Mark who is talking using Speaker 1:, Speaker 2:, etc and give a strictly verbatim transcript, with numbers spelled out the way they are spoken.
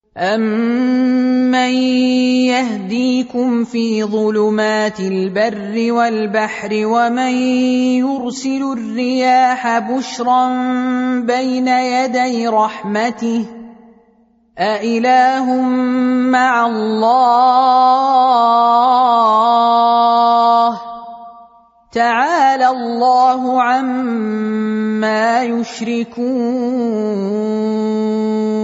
Speaker 1: أَمَّن يَهْدِيكُمْ فِي ظُلُمَاتِ الْبَرِّ وَالْبَحْرِ وَمَن يُرْسِلُ الرِّيَاحَ بُشْرًا بَيْنَ يَدَيْ رَحْمَتِهِ أَإِلَٰهٌ مَّعَ اللَّهِ تَعَالَى اللَّهُ عَمَّا يُشْرِكُونَ